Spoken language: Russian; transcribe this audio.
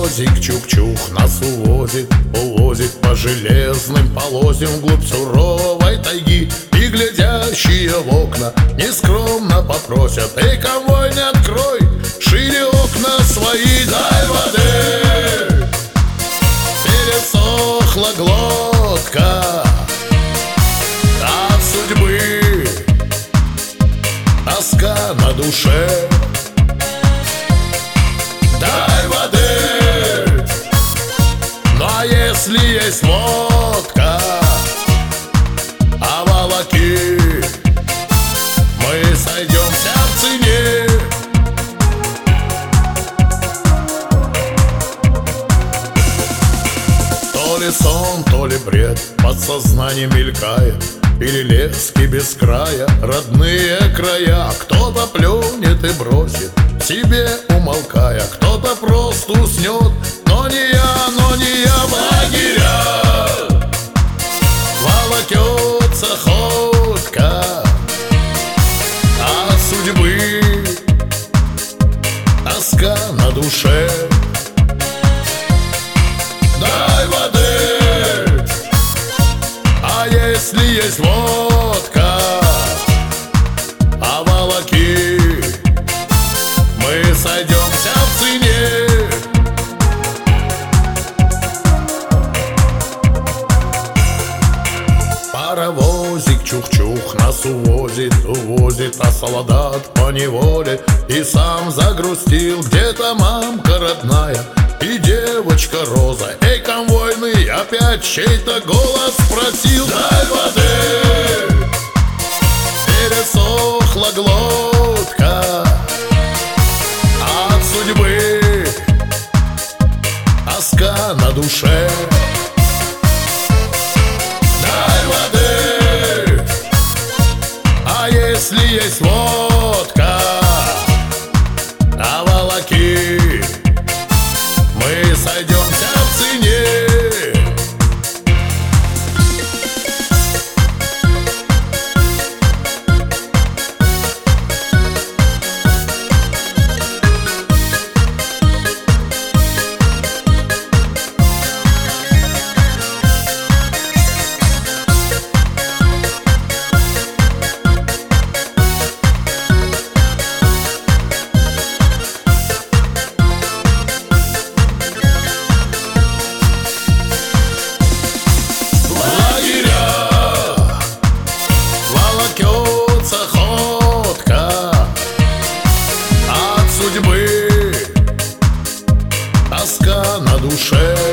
Паровозик чух-чух нас увозит по железным полозьям вглубь суровой тайги. И глядящие в окна нескромно попросят: эй, конвой, не открой шире окна свои, дай воды. Пересохла глотка от судьбы, тоска на душе. Дай воды. Ну а если есть водка, волоки, мы сойдемся в цене. То ли сон, то ли бред, подсознание мелькает, перелески без края, родные края. Кто-то плюнет и бросит, себе умолкая, кто-то просто уснет. Но не я, в лагеря волокется ходка от судьбы, тоска на душе. Дай воды. А если есть водка, волоки, мы сойдемся в цене. Паровозик чух-чух нас увозит, а солдат поневоле и сам загрустил. Где-то мамка родная и девочка Роза. Эй, конвойный, опять чей-то голос спросил: дай воды. Пересохла глотка от судьбы, тоска на душе. Если есть водка, волоки, мы сойдемся в цене. Тоска на душе.